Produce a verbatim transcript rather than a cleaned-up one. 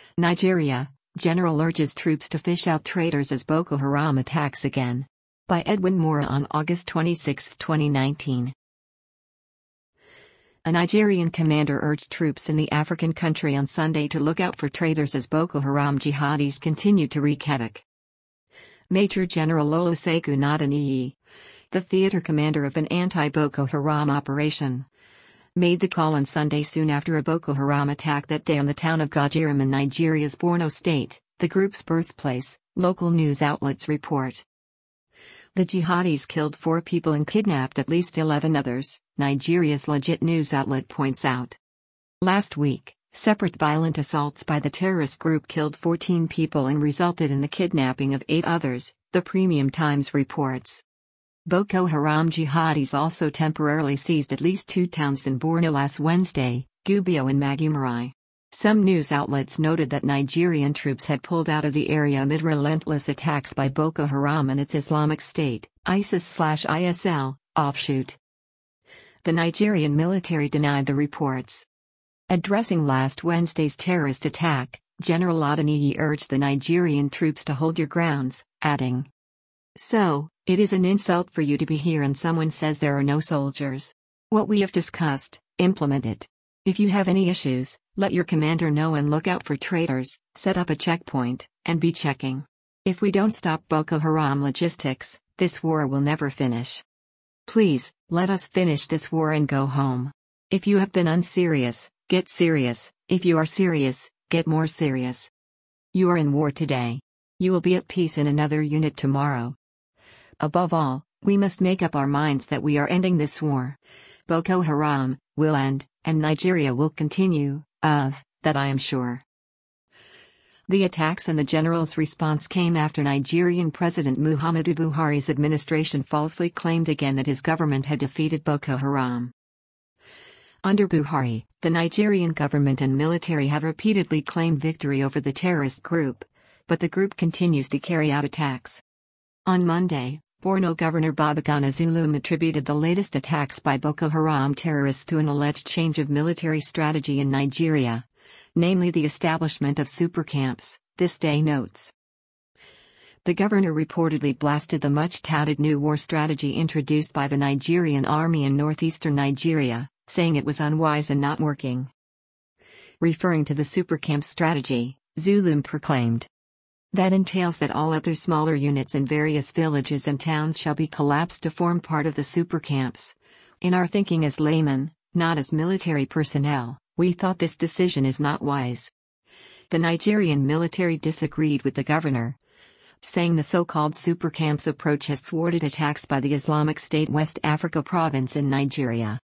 Nigeria, General urges troops to fish out traitors as Boko Haram attacks again. By Edwin Mora on August twenty-sixth, twenty nineteen. A Nigerian commander urged troops in the African country on Sunday to look out for traitors as Boko Haram jihadis continue to wreak havoc. Major General Olusegun Adeniyi, the theater commander of an anti-Boko Haram operation, made the call on Sunday soon after a Boko Haram attack that day on the town of Gajiram in Nigeria's Borno state, the group's birthplace, local news outlets report. The jihadis killed four people and kidnapped at least eleven others, Nigeria's Legit news outlet points out. Last week, separate violent assaults by the terrorist group killed fourteen people and resulted in the kidnapping of eight others, the Premium Times reports. Boko Haram jihadis also temporarily seized at least two towns in Borno last Wednesday, Gubbio and Magumarai. Some news outlets noted that Nigerian troops had pulled out of the area amid relentless attacks by Boko Haram and its Islamic State, ISIS/I S L, offshoot. The Nigerian military denied the reports. Addressing last Wednesday's terrorist attack, General Adeniyi urged the Nigerian troops to hold your grounds, adding, "So, it is an insult for you to be here and someone says there are no soldiers. What we have discussed, implement it. If you have any issues, let your commander know and look out for traitors, set up a checkpoint, and be checking. If we don't stop Boko Haram logistics, this war will never finish. Please, let us finish this war and go home. If you have been unserious, get serious. If you are serious, get more serious. You are in war today. You will be at peace in another unit tomorrow. Above all, we must make up our minds that we are ending this war. Boko Haram will end, and Nigeria will continue, of that I am sure." The attacks and the general's response came after Nigerian President Muhammadu Buhari's administration falsely claimed again that his government had defeated Boko Haram. Under Buhari, the Nigerian government and military have repeatedly claimed victory over the terrorist group, but the group continues to carry out attacks. On Monday, Borno Governor Babagana Zulum attributed the latest attacks by Boko Haram terrorists to an alleged change of military strategy in Nigeria, namely the establishment of super camps, This Day notes. The governor reportedly blasted the much-touted new war strategy introduced by the Nigerian army in northeastern Nigeria, saying it was unwise and not working. Referring to the super camp strategy, Zulum proclaimed, "That entails that all other smaller units in various villages and towns shall be collapsed to form part of the super camps. In our thinking as laymen, not as military personnel, we thought this decision is not wise." The Nigerian military disagreed with the governor, saying the so-called super camps approach has thwarted attacks by the Islamic State West Africa province in Nigeria.